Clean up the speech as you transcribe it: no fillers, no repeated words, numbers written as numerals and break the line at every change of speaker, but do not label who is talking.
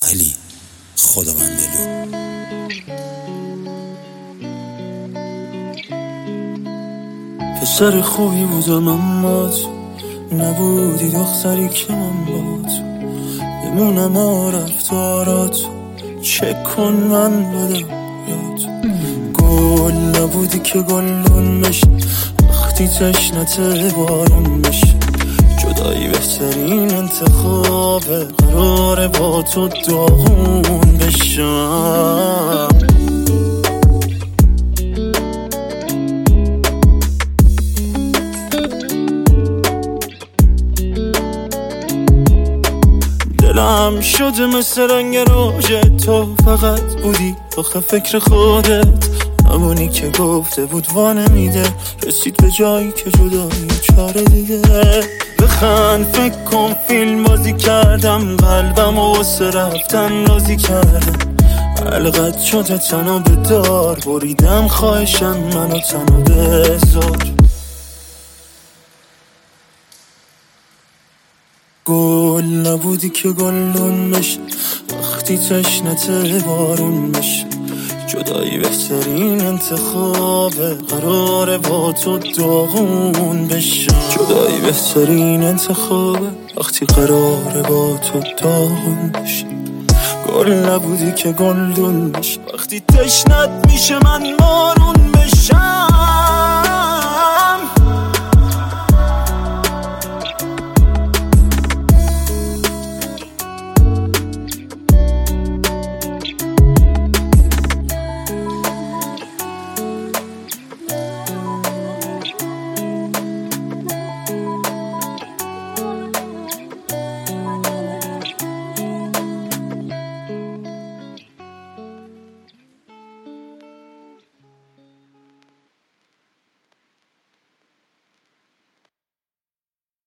علی خداوندلو.
پسر خوبی بودم اما تو نبودی دختری که من با تو بمونم و رفتارات چک کن من بدم یاد. گل نبودی که گلدون بشه وقتی تشنت بارون بشه. جدایی بهترین انتخابه قراره با تو داغون بشم. دلم شده مثل رنگ روژه تو فقط بودی آخه فکر خودت همونی که گفته بود وانمیده رسید به جایی که جدایی چاره دیگه. بخند فکر کن فیلم بازی کردم قلبم و واسه رفتن رازی کردم. حلقت شده تنها به دار بریدم خواهشم منو تنها بذار. گل نبودی که گلدون بشه وقتی تشنت بارون بشه. جدایی بهترین انتخابه قراره با تو داغون بشه. جدایی بهترین انتخابه وقتی قراره با تو داغون بشه. گل نبودی که گلدون بشه وقتی تشنت میشه من بارون بشم.